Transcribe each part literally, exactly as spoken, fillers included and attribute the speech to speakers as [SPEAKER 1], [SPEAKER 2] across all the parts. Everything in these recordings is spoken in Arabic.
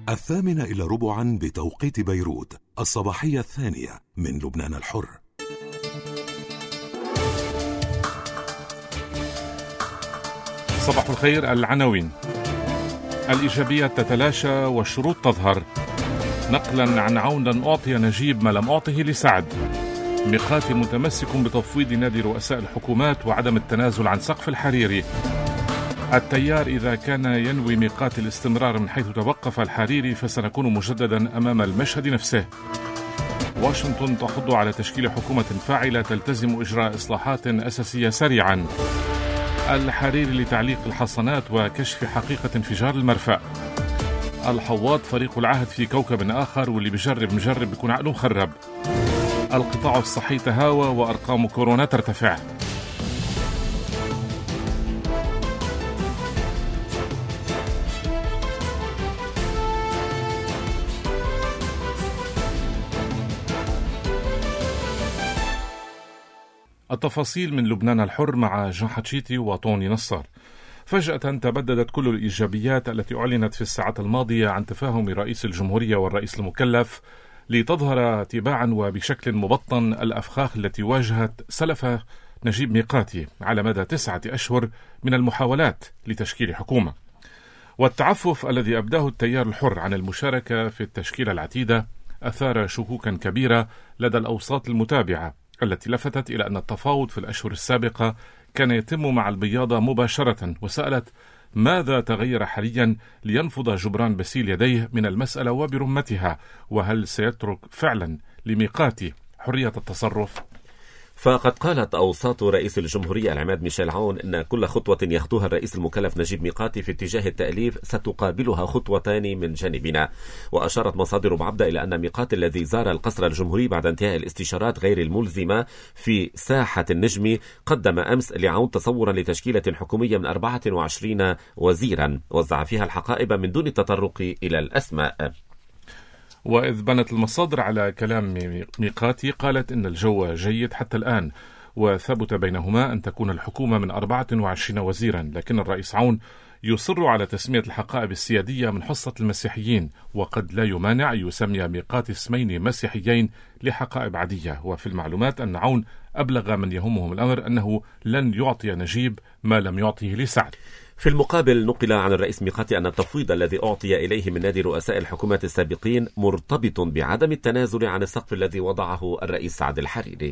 [SPEAKER 1] الثامنة إلى ربعا بتوقيت بيروت، الصباحية الثانية من لبنان الحر.
[SPEAKER 2] صباح الخير. العناوين: الإيجابية تتلاشى والشروط تظهر. نقلا عن عون لن أعطي نجيب ما لم أعطه لسعد. ميقاتي متمسك بتفويض نادي رؤساء الحكومات وعدم التنازل عن سقف الحريري. التيار إذا كان ينوي ميقات الاستمرار من حيث توقف الحريري فسنكون مجددا أمام المشهد نفسه. واشنطن تحض على تشكيل حكومة فاعلة تلتزم إجراء إصلاحات أساسية سريعا. الحريري لتعليق الحصانات وكشف حقيقة انفجار المرفأ. الحواض فريق العهد في كوكب آخر، واللي بجرب مجرب بيكون عقله مخرب. القطاع الصحي تهاوى وأرقام كورونا ترتفع. التفاصيل من لبنان الحر مع جان حتشيتي وطوني نصار. فجأة تبددت كل الإيجابيات التي أعلنت في الساعات الماضية عن تفاهم رئيس الجمهورية والرئيس المكلف لتظهر تباعا وبشكل مبطن الأفخاخ التي واجهت سلف نجيب ميقاتي على مدى تسعة أشهر من المحاولات لتشكيل حكومة. والتعفف الذي أبداه التيار الحر عن المشاركة في التشكيلة العتيدة أثار شكوكا كبيرة لدى الأوساط المتابعة، التي لفتت إلى أن التفاوض في الأشهر السابقة كان يتم مع البياضة مباشرة، وسألت ماذا تغير حاليا لينفض جبران باسيل يديه من المسألة وبرمتها، وهل سيترك فعلا لميقاتي حرية التصرف؟
[SPEAKER 3] فقد قالت أوساط رئيس الجمهورية العماد ميشيل عون إن كل خطوة يخطوها الرئيس المكلف نجيب ميقاتي في اتجاه التأليف ستقابلها خطوتان من جانبنا. وأشارت مصادر بعبدة إلى أن ميقاتي الذي زار القصر الجمهوري بعد انتهاء الاستشارات غير الملزمة في ساحة النجم قدم أمس لعون تصورا لتشكيلة حكومية من أربعة وعشرين وزيرا وزع فيها الحقائب من دون التطرق إلى الأسماء.
[SPEAKER 2] وإذ بنت المصادر على كلام ميقاتي قالت إن الجو جيد حتى الآن، وثبت بينهما أن تكون الحكومة من أربعة وعشرين وزيرا، لكن الرئيس عون يصر على تسمية الحقائب السيادية من حصة المسيحيين، وقد لا يمانع يسمي ميقاتي اسمين مسيحيين لحقائب عادية. وفي المعلومات أن عون أبلغ من يهمهم الأمر أنه لن يعطي نجيب ما لم يعطيه لسعد.
[SPEAKER 3] في المقابل نقل عن الرئيس ميقاتي أن التفويض الذي أعطي إليه من نادي رؤساء الحكومات السابقين مرتبط بعدم التنازل عن السقف الذي وضعه الرئيس سعد الحريري.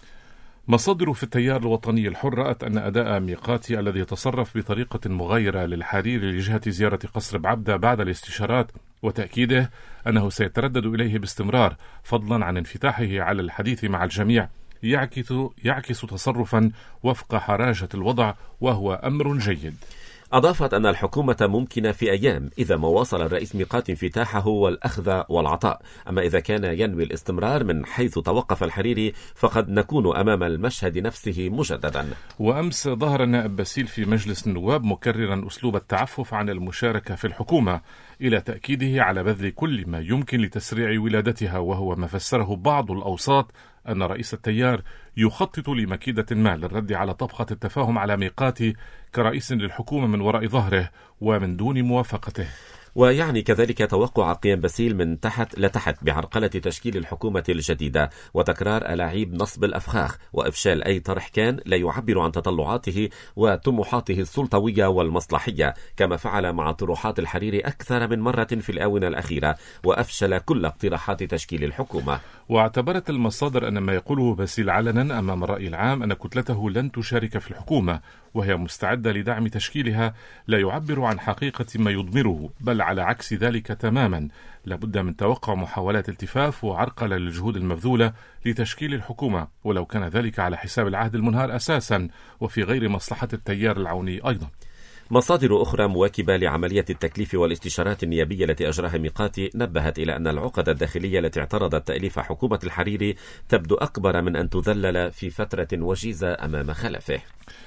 [SPEAKER 2] مصادر في التيار الوطني الحر رأت أن أداء ميقاتي الذي تصرف بطريقة مغايرة للحريري لجهة زيارة قصر بعبدة بعد الاستشارات وتأكيده أنه سيتردد إليه باستمرار، فضلا عن انفتاحه على الحديث مع الجميع، يعكس, يعكس تصرفا وفق حراجة الوضع، وهو أمر جيد.
[SPEAKER 3] أضافت أن الحكومة ممكنة في أيام إذا ما واصل الرئيس ميقاتي انفتاحه والأخذ والعطاء، أما إذا كان ينوي الاستمرار من حيث توقف الحريري فقد نكون أمام المشهد نفسه مجددا.
[SPEAKER 2] وأمس ظهر النائب باسيل في مجلس النواب مكررا أسلوب التعفف عن المشاركة في الحكومة، إلى تأكيده على بذل كل ما يمكن لتسريع ولادتها، وهو ما فسره بعض الأوساط أن رئيس التيار يخطط لمكيدة ما للرد على طبخة التفاهم على ميقاتي كرئيس للحكومة من وراء ظهره ومن دون موافقته.
[SPEAKER 3] ويعني كذلك توقع قيام باسيل من تحت لتحت بعرقلة تشكيل الحكومة الجديدة وتكرار ألاعيب نصب الأفخاخ وإفشال أي طرح كان لا يعبر عن تطلعاته وطموحاته السلطوية والمصلحية، كما فعل مع طروحات الحريري أكثر من مرة في الآونة الأخيرة وأفشل كل اقتراحات تشكيل الحكومة.
[SPEAKER 2] واعتبرت المصادر أن ما يقوله باسيل علنا أمام الرأي العام أن كتلته لن تشارك في الحكومة، وهي مستعدة لدعم تشكيلها، لا يعبر عن حقيقة ما يضمره، بل على عكس ذلك تماما. لابد من توقع محاولات التفاف وعرقلة للجهود المبذولة لتشكيل الحكومة، ولو كان ذلك على حساب العهد المنهار أساسا وفي غير مصلحة التيار العوني أيضا.
[SPEAKER 3] مصادر أخرى مواكبة لعملية التكليف والاستشارات النيابية التي أجراها ميقاتي نبهت إلى أن العقد الداخلية التي اعترضت تأليف حكومة الحريري تبدو أكبر من أن تذلل في فترة وجيزة أمام خلفه.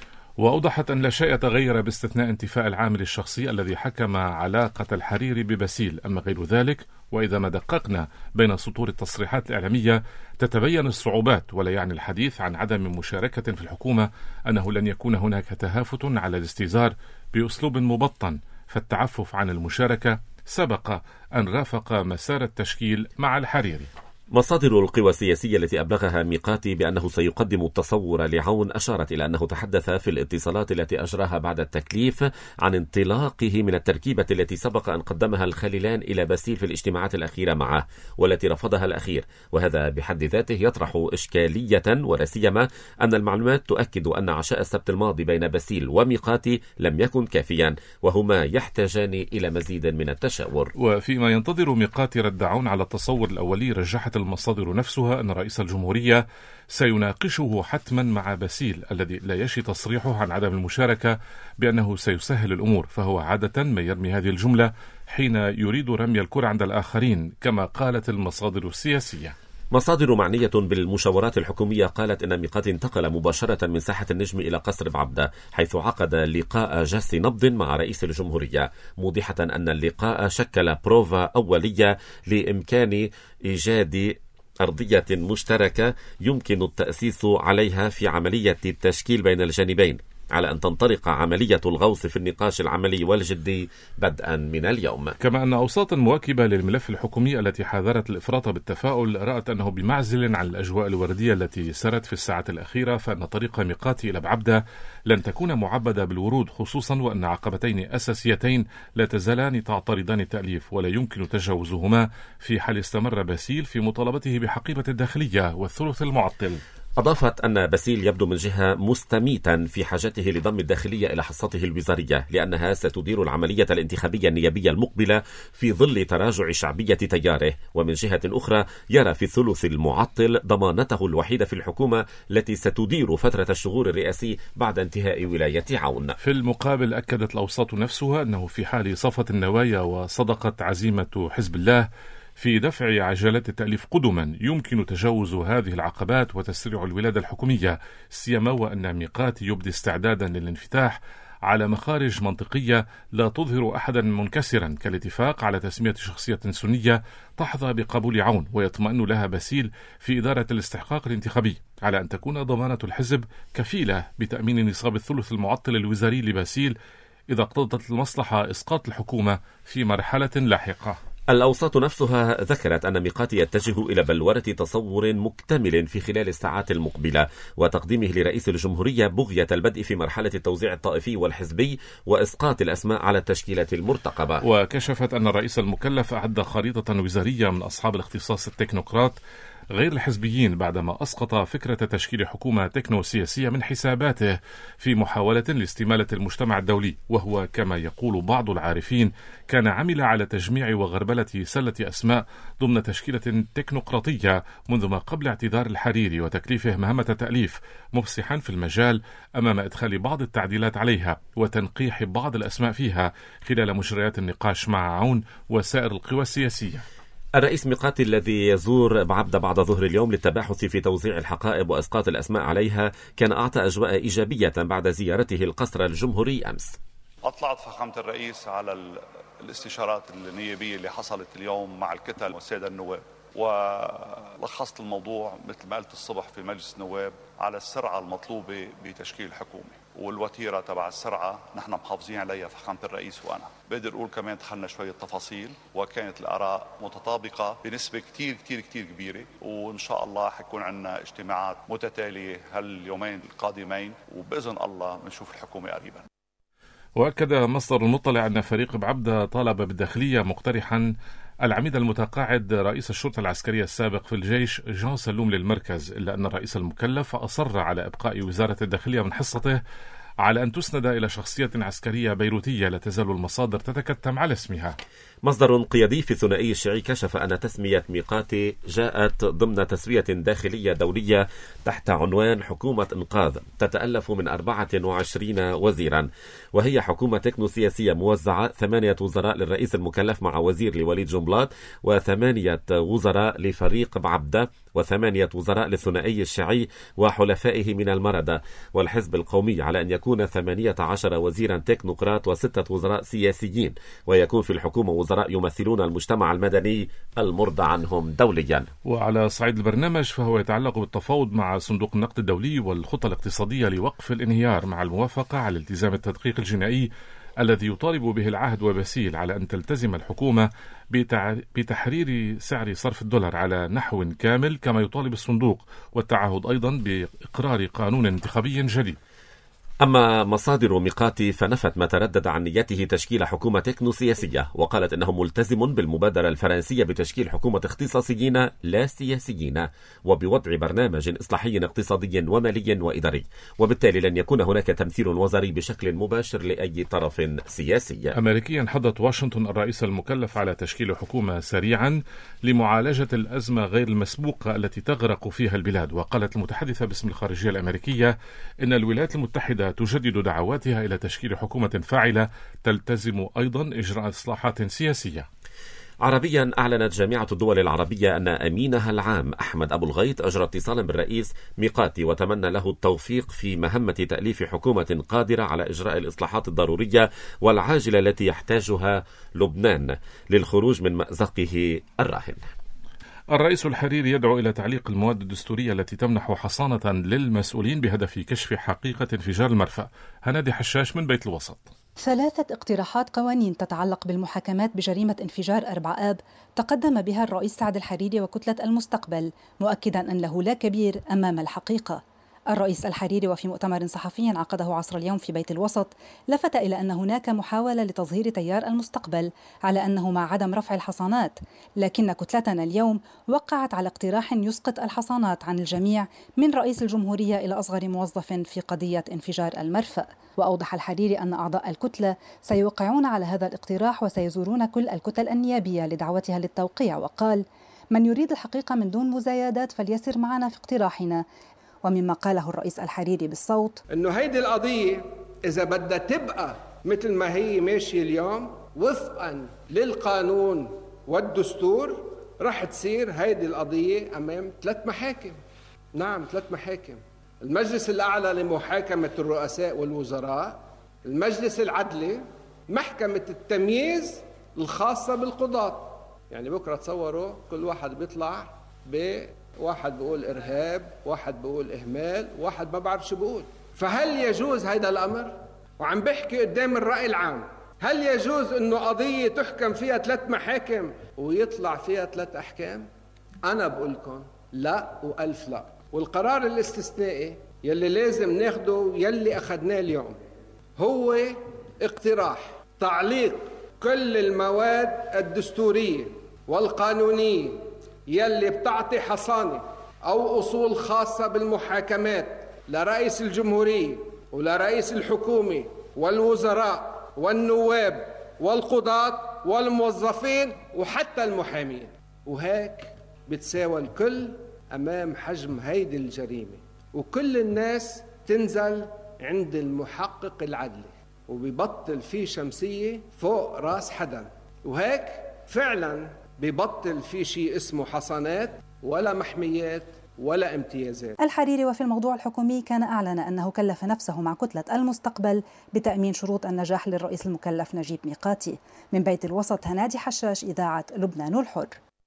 [SPEAKER 2] وأوضحت أن لا شيء تغير باستثناء انتفاء العامل الشخصي الذي حكم علاقة الحريري بباسيل، أما غير ذلك وإذا ما دققنا بين سطور التصريحات الإعلامية تتبين الصعوبات، ولا يعني الحديث عن عدم مشاركة في الحكومة أنه لن يكون هناك تهافت على الاستئزار بأسلوب مبطن، فالتعفف عن المشاركة سبق أن رافق مسار التشكيل مع الحريري.
[SPEAKER 3] مصادر القوى السياسية التي أبلغها ميقاتي بأنه سيقدم التصور لعون أشارت إلى أنه تحدث في الاتصالات التي أجراها بعد التكليف عن انطلاقه من التركيبة التي سبق أن قدمها الخليلان إلى باسيل في الاجتماعات الأخيرة معه والتي رفضها الأخير، وهذا بحد ذاته يطرح إشكالية، ولا سيما أن المعلومات تؤكد أن عشاء السبت الماضي بين باسيل وميقاتي لم يكن كافيا، وهما يحتاجان إلى مزيد من التشاور.
[SPEAKER 2] وفيما ينتظر ميقاتي رد عون على التصور الأولي، رجحت المصادر نفسها أن رئيس الجمهورية سيناقشه حتما مع باسيل الذي لا يشي تصريحه عن عدم المشاركة بأنه سيسهل الأمور، فهو عادة ما يرمي هذه الجملة حين يريد رمي الكرة عند الآخرين كما قالت المصادر السياسية.
[SPEAKER 3] مصادر معنية بالمشاورات الحكومية قالت إن ميقاتي انتقل مباشرة من ساحة النجم إلى قصر بعبدة، حيث عقد لقاء جس نبض مع رئيس الجمهورية، موضحة أن اللقاء شكل بروفا أولية لإمكان إيجاد أرضية مشتركة يمكن التأسيس عليها في عملية التشكيل بين الجانبين، على أن تنطلق عملية الغوص في النقاش العملي والجدي بدءا من اليوم.
[SPEAKER 2] كما أن أوساط مواكبة للملف الحكومي التي حاذرت الإفراط بالتفاؤل رأت أنه بمعزل عن الأجواء الوردية التي سرت في الساعات الأخيرة، فإن طريق ميقاتي إلى بعبدة لن تكون معبدة بالورود، خصوصا وأن عقبتين أساسيتين لا تزالان تعترضان التأليف ولا يمكن تجاوزهما في حال استمر باسيل في مطالبته بحقيبة الداخلية والثلث المعطل.
[SPEAKER 3] أضافت أن باسيل يبدو من جهة مستميتا في حاجته لضم الداخلية إلى حصته الوزارية، لأنها ستدير العملية الانتخابية النيابية المقبلة في ظل تراجع شعبية تياره، ومن جهة أخرى يرى في الثلث المعطل ضمانته الوحيدة في الحكومة التي ستدير فترة الشهور الرئاسي بعد انتهاء ولاية عون.
[SPEAKER 2] في المقابل أكدت الأوساط نفسها أنه في حال صفت النوايا وصدقت عزيمة حزب الله في دفع عجلات التأليف قدما يمكن تجاوز هذه العقبات وتسريع الولادة الحكومية، سيما وأن ميقاتي يبدي استعدادا للانفتاح على مخارج منطقية لا تظهر أحدا منكسرا، كالاتفاق على تسمية شخصية سنية تحظى بقبول عون ويطمئن لها باسيل في إدارة الاستحقاق الانتخابي، على أن تكون ضمانة الحزب كفيلة بتأمين نصاب الثلث المعطل الوزاري لباسيل إذا اقتضت المصلحة إسقاط الحكومة في مرحلة لاحقة.
[SPEAKER 3] الأوساط نفسها ذكرت أن ميقاتي يتجه إلى بلورة تصور مكتمل في خلال الساعات المقبلة وتقديمه لرئيس الجمهورية بغية البدء في مرحلة التوزيع الطائفي والحزبي وإسقاط الأسماء على التشكيلات المرتقبة.
[SPEAKER 2] وكشفت أن الرئيس المكلف أعد خريطة وزارية من أصحاب الاختصاص التكنوقراط غير الحزبيين بعدما أسقط فكرة تشكيل حكومة تكنو سياسية من حساباته في محاولة لاستمالة المجتمع الدولي، وهو كما يقول بعض العارفين كان عمل على تجميع وغربلة سلة أسماء ضمن تشكيلة تكنوقراطية منذ ما قبل اعتذار الحريري وتكليفه مهمة تأليف، مفسحا في المجال أمام إدخال بعض التعديلات عليها وتنقيح بعض الأسماء فيها خلال مجريات النقاش مع عون وسائر القوى السياسية.
[SPEAKER 3] الرئيس ميقاتي الذي يزور بعبدة بعد ظهر اليوم للتباحث في توزيع الحقائب وإسقاط الأسماء عليها كان أعطى أجواء إيجابية بعد زيارته القصر الجمهوري أمس.
[SPEAKER 4] أطلعت فخامة الرئيس على الاستشارات النيابية اللي حصلت اليوم مع الكتل والسادة النواب، ولخصت الموضوع مثل ما قلت الصبح في مجلس النواب على السرعة المطلوبة بتشكيل الحكومة، والوتيرة تبع السرعة نحن محافظين عليها فخامة الرئيس وأنا. بقدر أقول كمان دخلنا شوية تفاصيل وكانت الآراء متطابقة بنسبة كتير كتير كتير كبيرة، وإن شاء الله حيكون عندنا اجتماعات متتالية هاليومين القادمين، وبإذن الله بنشوف الحكومة قريبا.
[SPEAKER 2] وأكد مصدر مطلع أن فريق بعبدة طالب بالداخلية مقترحا العميد المتقاعد رئيس الشرطة العسكرية السابق في الجيش جان سلوم للمركز، إلا أن الرئيس المكلف أصر على إبقاء وزارة الداخلية من حصته على أن تسند إلى شخصية عسكرية بيروتية لا تزال المصادر تتكتم على اسمها.
[SPEAKER 3] مصدر قيادي في الثنائي الشيعي كشف أن تسمية ميقاتي جاءت ضمن تسوية داخلية دولية تحت عنوان حكومة إنقاذ تتألف من أربعة وعشرين وزيرا، وهي حكومة تكنو سياسية موزعة، ثمانية وزراء للرئيس المكلف مع وزير لوليد جنبلاط، وثمانية وزراء لفريق بعبدة، وثمانية وزراء للثنائي الشيعي وحلفائه من المردة والحزب القومي، على أن يكون ثمانية عشر وزيرا تكنوقراط وستة وزراء سياسيين، ويكون في الحكومة وزراء يمثلون المجتمع المدني المرضى عنهم دوليا.
[SPEAKER 2] وعلى صعيد البرنامج فهو يتعلق بالتفاوض مع صندوق النقد الدولي والخطة الاقتصادية لوقف الانهيار مع الموافقة على التزام التدقيق الجنائي الذي يطالب به العهد وبسيل على أن تلتزم الحكومة بتحرير سعر صرف الدولار على نحو كامل كما يطالب الصندوق، والتعهد أيضا بإقرار قانون انتخابي جديد.
[SPEAKER 3] أما مصادر ميقاتي فنفت ما تردد عن نيته تشكيل حكومة تكنو سياسية، وقالت إنه ملتزم بالمبادرة الفرنسية بتشكيل حكومة اختصاصيين لا سياسيين وبوضع برنامج إصلاحي اقتصادي ومالي وإداري، وبالتالي لن يكون هناك تمثيل وزاري بشكل مباشر لأي طرف سياسي.
[SPEAKER 2] أمريكيا حضت واشنطن الرئيس المكلف على تشكيل حكومة سريعا لمعالجة الأزمة غير المسبوقة التي تغرق فيها البلاد. وقالت المتحدثة باسم الخارجية الأمريكية إن الولايات المتحدة تجدد دعواتها إلى تشكيل حكومة فاعلة تلتزم أيضا إجراء إصلاحات سياسية.
[SPEAKER 3] عربيا، أعلنت جامعة الدول العربية أن أمينها العام أحمد أبو الغيط أجرى اتصالا بالرئيس ميقاتي وتمنى له التوفيق في مهمة تأليف حكومة قادرة على إجراء الإصلاحات الضرورية والعاجلة التي يحتاجها لبنان للخروج من مأزقه الراهن.
[SPEAKER 2] الرئيس الحريري يدعو إلى تعليق المواد الدستورية التي تمنح حصانة للمسؤولين بهدف كشف حقيقة انفجار المرفأ. هنادي حشاش من بيت الوسط.
[SPEAKER 5] ثلاثة اقتراحات قوانين تتعلق بالمحاكمات بجريمة انفجار أربع آب تقدم بها الرئيس سعد الحريري وكتلة المستقبل، مؤكدا أن له لا كبير أمام الحقيقة. الرئيس الحريري وفي مؤتمر صحفي عقده عصر اليوم في بيت الوسط لفت إلى أن هناك محاولة لتظهير تيار المستقبل على أنه مع عدم رفع الحصانات، لكن كتلتنا اليوم وقعت على اقتراح يسقط الحصانات عن الجميع من رئيس الجمهورية إلى أصغر موظف في قضية انفجار المرفأ. وأوضح الحريري أن أعضاء الكتلة سيوقعون على هذا الاقتراح وسيزورون كل الكتل النيابية لدعوتها للتوقيع، وقال: من يريد الحقيقة من دون مزايدات فليسر معنا في اقتراحنا. ومما قاله الرئيس الحريري بالصوت
[SPEAKER 6] إنه هيدي القضية إذا بدها تبقى مثل ما هي ماشية اليوم وفقا للقانون والدستور رح تصير هيدي القضية أمام ثلاث محاكم. نعم، ثلاث محاكم: المجلس الأعلى لمحاكمة الرؤساء والوزراء، المجلس العدلي، محكمة التمييز الخاصة بالقضاة. يعني بكرة تصوروا كل واحد بيطلع ب واحد بيقول إرهاب، واحد بيقول إهمال، واحد ما بعرف شو بيقول. فهل يجوز هيدا الأمر؟ وعم بحكي قدام الرأي العام، هل يجوز إنه قضية تحكم فيها ثلاث محاكم ويطلع فيها ثلاث أحكام؟ أنا بقول لكم لا وألف لا. والقرار الاستثنائي يلي لازم ناخده يلي أخذناه اليوم هو اقتراح تعليق كل المواد الدستورية والقانونية يلي بتعطي حصانة أو أصول خاصة بالمحاكمات لرئيس الجمهورية ولرئيس الحكومة والوزراء والنواب والقضاة والموظفين وحتى المحامين، وهيك بتساوى الكل أمام حجم هيدي الجريمة، وكل الناس تنزل عند المحقق العدلي وبيبطل في شمسية فوق راس حدا، وهيك فعلا بيبطل في شيء اسمه حصانات ولا محميات ولا امتيازات.
[SPEAKER 5] الحريري وفي الموضوع الحكومي كان أعلن أنه كلف نفسه مع كتلة المستقبل بتأمين شروط النجاح للرئيس المكلف نجيب ميقاتي. من بيت الوسط، هنادي حشاش، إذاعة لبنان الحر.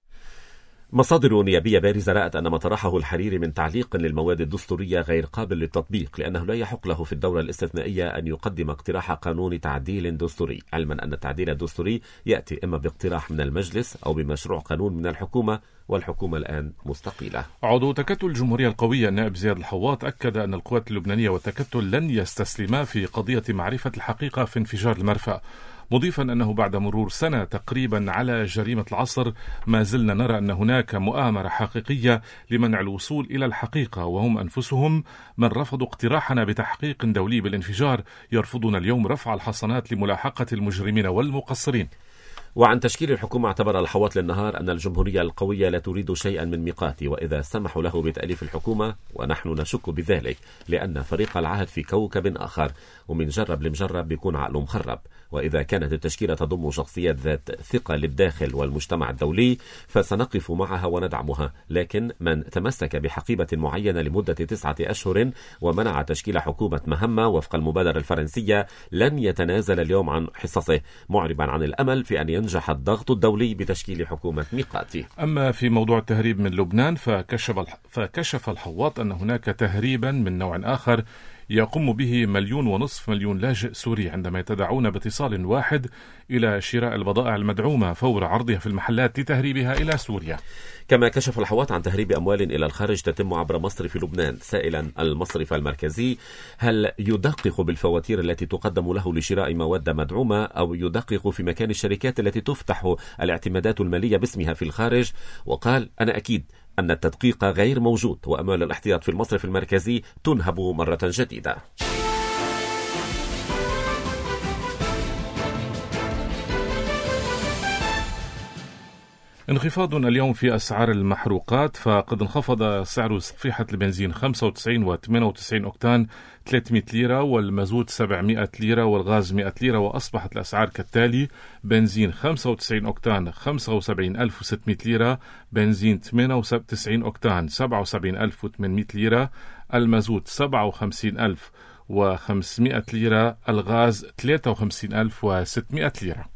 [SPEAKER 3] مصادر نيابية بارزة رأت أن ما طرحه الحريري من تعليق للمواد الدستورية غير قابل للتطبيق، لأنه لا يحق له في الدورة الاستثنائية أن يقدم اقتراح قانون تعديل دستوري، علما أن التعديل الدستوري يأتي إما باقتراح من المجلس أو بمشروع قانون من الحكومة، والحكومة الآن مستقلة.
[SPEAKER 2] عضو تكتل الجمهورية القوية النائب زياد الحواط أكد أن القوات اللبنانية والتكتل لن يستسلما في قضية معرفة الحقيقة في انفجار المرفأ، مضيفا أنه بعد مرور سنة تقريبا على جريمة العصر ما زلنا نرى أن هناك مؤامرة حقيقية لمنع الوصول إلى الحقيقة، وهم أنفسهم من رفضوا اقتراحنا بتحقيق دولي بالانفجار يرفضون اليوم رفع الحصانات لملاحقة المجرمين والمقصرين.
[SPEAKER 3] وعن تشكيل الحكومة اعتبر الحواط للنهار أن الجمهورية القوية لا تريد شيئا من ميقاتي، وإذا سمحوا له بتأليف الحكومة ونحن نشك بذلك، لأن فريق العهد في كوكب آخر، ومن جرب لمجرب بيكون عقله مخرب. وإذا كانت التشكيلة تضم شخصيات ذات ثقة للداخل والمجتمع الدولي فسنقف معها وندعمها، لكن من تمسك بحقيبة معينة لمدة تسعة أشهر ومنع تشكيل حكومة مهمة وفق المبادرة الفرنسية لن يتنازل اليوم عن حصصه، معربا عن الأمل في أن ينجح الضغط الدولي بتشكيل حكومة ميقاتي.
[SPEAKER 2] أما في موضوع التهريب من لبنان فكشف فكشف الحواط أن هناك تهريبا من نوع آخر يقوم به مليون ونصف مليون لاجئ سوري عندما يتدعون باتصال واحد إلى شراء البضائع المدعومة فور عرضها في المحلات لتهريبها إلى سوريا.
[SPEAKER 3] كما كشف الحوات عن تهريب أموال إلى الخارج تتم عبر مصرف لبنان، سائلا المصرف المركزي هل يدقق بالفواتير التي تقدم له لشراء مواد مدعومة أو يدقق في مكان الشركات التي تفتح الاعتمادات المالية باسمها في الخارج. وقال: أنا أكيد أن التدقيق غير موجود وأموال الاحتياط في المصرف المركزي تنهب مرة جديدة.
[SPEAKER 2] انخفاض اليوم في أسعار المحروقات، فقد انخفض سعر صفيحة البنزين خمسة وتسعين وثمانية وتسعين أوكتان ثلاثمئة ليرة، والمازوت سبعمئة ليرة، والغاز مئة ليرة، وأصبحت الأسعار كالتالي: بنزين خمسة وتسعين أوكتان خمسة وسبعين ألف وستمئة ليرة، بنزين ثمانية وتسعين أوكتان سبعة وسبعين ألف وثمانمئة ليرة، المازوت سبعة وخمسين ألف وخمسمئة ليرة، الغاز ثلاثة وخمسين ألف وستمئة ليرة.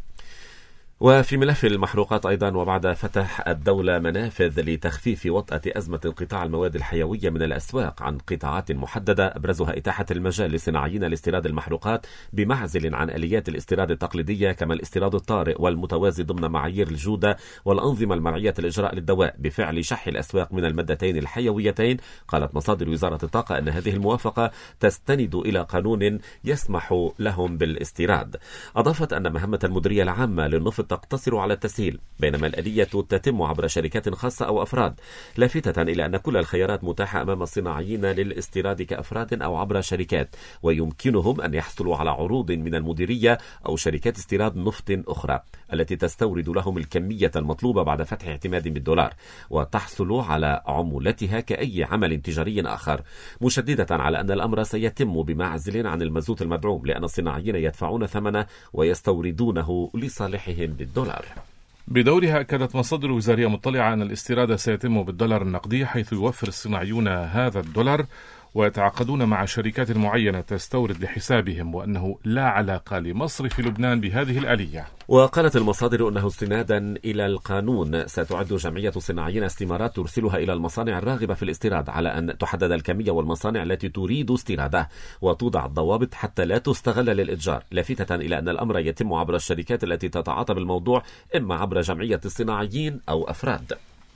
[SPEAKER 3] وفي ملف المحروقات أيضا، وبعد فتح الدولة منافذ لتخفيف وطأة أزمة انقطاع المواد الحيوية من الأسواق عن قطاعات محددة، أبرزها إتاحة المجال لصناعيين لاستيراد المحروقات بمعزل عن آليات الاستيراد التقليدية، كما الاستيراد الطارئ والمتوازي ضمن معايير الجودة والأنظمة المرعية الإجراء للدواء بفعل شح الأسواق من المادتين الحيويتين. قالت مصادر وزارة الطاقة أن هذه الموافقة تستند إلى قانون يسمح لهم بالاستيراد. أضافت أن مهمة المديرية العامة للنفط تقتصر على التسهيل، بينما الآلية تتم عبر شركات خاصة أو أفراد، لافتة إلى أن كل الخيارات متاحة أمام الصناعيين للاستيراد كأفراد أو عبر شركات، ويمكنهم أن يحصلوا على عروض من المديرية أو شركات استيراد نفط أخرى التي تستورد لهم الكمية المطلوبة بعد فتح اعتماد بالدولار، وتحصل على عمولتها كأي عمل تجاري آخر، مشددة على أن الأمر سيتم بمعزل عن المازوت المدعوم، لأن الصناعيين يدفعون ثمنه ويستوردونه لصالحهم بالدولار.
[SPEAKER 2] بدورها أكدت مصادر وزارية مطلعة أن الاستيراد سيتم بالدولار النقدي، حيث يوفر الصناعيون هذا الدولار ويتعاقدون مع شركات معينة تستورد لحسابهم، وأنه لا علاقة لمصرف لبنان بهذه الآلية.
[SPEAKER 3] وقالت المصادر أنه استنادا إلى القانون ستعد جمعية الصناعيين استمارات ترسلها إلى المصانع الراغبة في الاستيراد، على أن تحدد الكمية والمصانع التي تريد استيراده وتوضع الضوابط حتى لا تستغل للإتجار، لافتة إلى أن الأمر يتم عبر الشركات التي تتعاطى بالموضوع، إما عبر جمعية الصناعيين أو أفراد.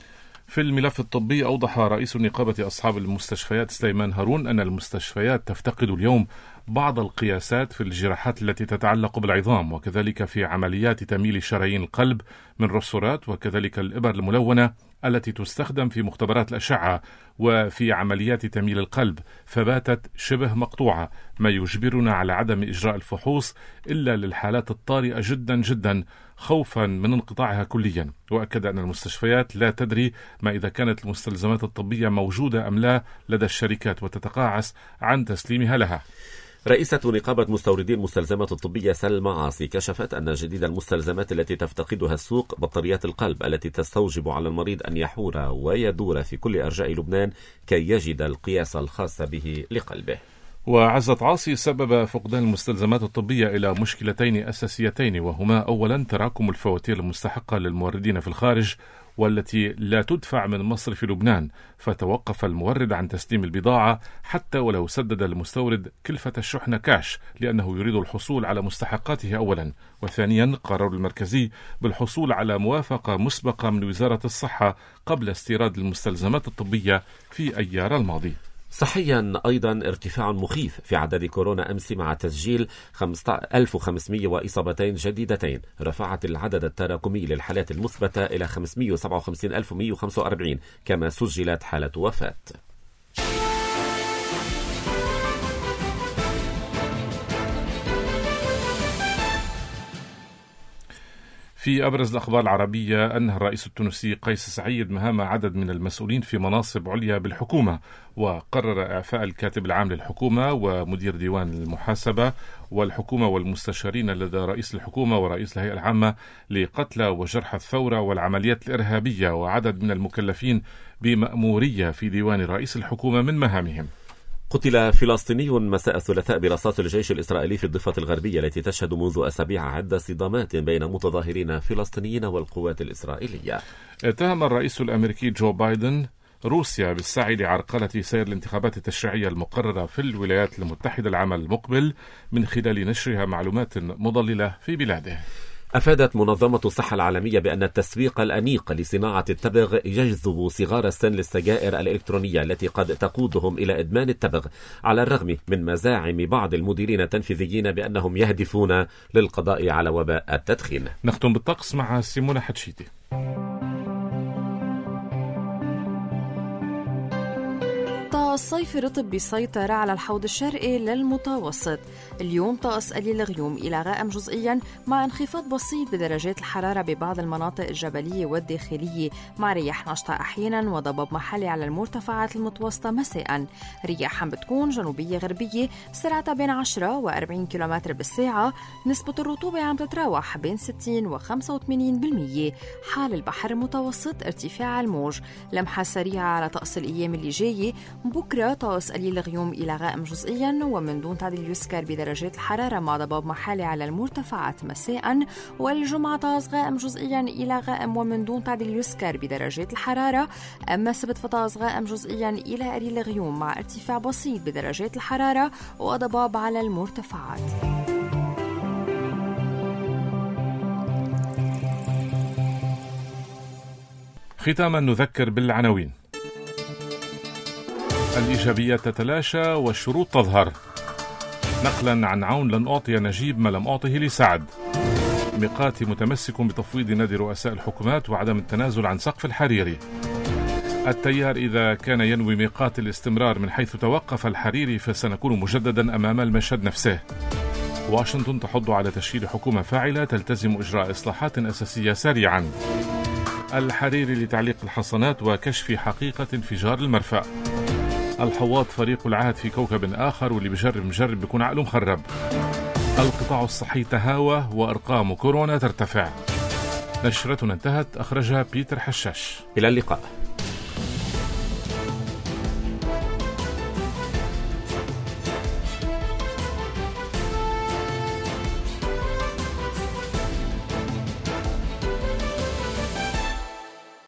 [SPEAKER 2] في الملف الطبي، أوضح رئيس نقابة أصحاب المستشفيات سليمان هارون أن المستشفيات تفتقد اليوم بعض القياسات في الجراحات التي تتعلق بالعظام، وكذلك في عمليات تميل شرايين القلب من رسورات، وكذلك الإبر الملونة التي تستخدم في مختبرات الأشعة وفي عمليات تميل القلب، فباتت شبه مقطوعة، ما يجبرنا على عدم إجراء الفحوص إلا للحالات الطارئة جدا جدا خوفا من انقطاعها كليا. وأكد أن المستشفيات لا تدري ما إذا كانت المستلزمات الطبية موجودة أم لا لدى الشركات، وتتقاعس عن تسليمها لها.
[SPEAKER 3] رئيسة نقابة مستوردي المستلزمات الطبية سلمى عاصي كشفت أن جديد المستلزمات التي تفتقدها السوق بطاريات القلب التي تستوجب على المريض أن يحور ويدور في كل أرجاء لبنان كي يجد القياس الخاص به لقلبه.
[SPEAKER 2] وعزت عاصي سبب فقدان المستلزمات الطبية إلى مشكلتين أساسيتين، وهما أولا تراكم الفواتير المستحقة للموردين في الخارج والتي لا تدفع من مصرف لبنان، فتوقف المورد عن تسليم البضاعة حتى ولو سدد المستورد كلفة الشحنة كاش، لأنه يريد الحصول على مستحقاته أولا. وثانيا قرار المركزي بالحصول على موافقة مسبقة من وزارة الصحة قبل استيراد المستلزمات الطبية في أيار الماضي.
[SPEAKER 3] صحيا أيضا ارتفاع مخيف في عدد كورونا أمس مع تسجيل ألف وخمسمئة وإصابتين جديدتين، رفعت العدد التراكمي للحالات المثبتة إلى خمسمئة وسبعة وخمسين ألف ومئة وخمسة وأربعين، كما سجلت حالة وفاة.
[SPEAKER 2] في أبرز الأخبار العربية، أنهى الرئيس التونسي قيس سعيد مهام عدد من المسؤولين في مناصب عليا بالحكومة، وقرر إعفاء الكاتب العام للحكومة ومدير ديوان المحاسبة والحكومة والمستشارين لدى رئيس الحكومة ورئيس الهيئة العامة لقتلى وجرحى الثورة والعمليات الإرهابية، وعدد من المكلفين بمأمورية في ديوان رئيس الحكومة من مهامهم.
[SPEAKER 3] قتل فلسطيني مساء الثلاثاء برصاص الجيش الإسرائيلي في الضفة الغربية التي تشهد منذ أسابيع عدة صدامات بين متظاهرين فلسطينيين والقوات الإسرائيلية.
[SPEAKER 2] اتهم الرئيس الأمريكي جو بايدن روسيا بالسعي لعرقلة سير الانتخابات التشريعية المقررة في الولايات المتحدة العام المقبل من خلال نشرها معلومات مضللة في بلاده.
[SPEAKER 3] أفادت منظمة الصحة العالمية بأن التسويق الأنيق لصناعة التبغ يجذب صغار السن للسجائر الإلكترونية التي قد تقودهم إلى إدمان التبغ، على الرغم من مزاعم بعض المديرين التنفيذيين بأنهم يهدفون للقضاء على وباء التدخين.
[SPEAKER 2] نختم بالطقس مع سيمونة حتشيتي.
[SPEAKER 7] طقس صيفي رطب بيسيطر على الحوض الشرقي للمتوسط. اليوم طقس قليل الغيوم إلى غائم جزئيا مع انخفاض بسيط بدرجات الحرارة ببعض المناطق الجبلية والداخلية، مع رياح نشطة أحيانا وضباب محلي على المرتفعات المتوسطة مساء. رياح بتكون جنوبية غربية سرعتها بين عشرة وأربعين كيلومتر بالساعة. نسبة الرطوبة عم تتراوح بين ستين وخمسة وثمانين بالمية. حال البحر المتوسط ارتفاع الموج. لمحة سريعة على طقس الأيام اللي جاية. بكرة طقس قليل الغيوم إلى غائم جزئيا ومن دون تعديل يسكر بدرجات الحرارة مع ضباب محلي على المرتفعات مساء. والجمعة طقس غائم جزئيا إلى غائم ومن دون تعديل يسكر بدرجات الحرارة. أما السبت فطقس غائم جزئيا إلى قليل الغيوم مع ارتفاع بسيط بدرجات الحرارة وضباب على المرتفعات.
[SPEAKER 2] ختاما نذكر بالعناوين. الإيجابيات تتلاشى والشروط تظهر. نقلا عن عون لن أعطي نجيب ما لم أعطه لسعد. ميقاتي متمسك بتفويض نادي رؤساء الحكومات وعدم التنازل عن سقف الحريري. التيار إذا كان ينوي ميقات الاستمرار من حيث توقف الحريري فسنكون مجددا أمام المشهد نفسه. واشنطن تحض على تشكيل حكومة فاعلة تلتزم إجراء إصلاحات أساسية سريعا. الحريري لتعليق الحصانات وكشف حقيقة انفجار المرفأ. الحواط فريق العهد في كوكب آخر واللي بجرب مجرب بيكون عقله مخرب. القطاع الصحي تهاوى وأرقام كورونا ترتفع. نشرتنا انتهت، أخرجها بيتر حشاش.
[SPEAKER 3] إلى اللقاء.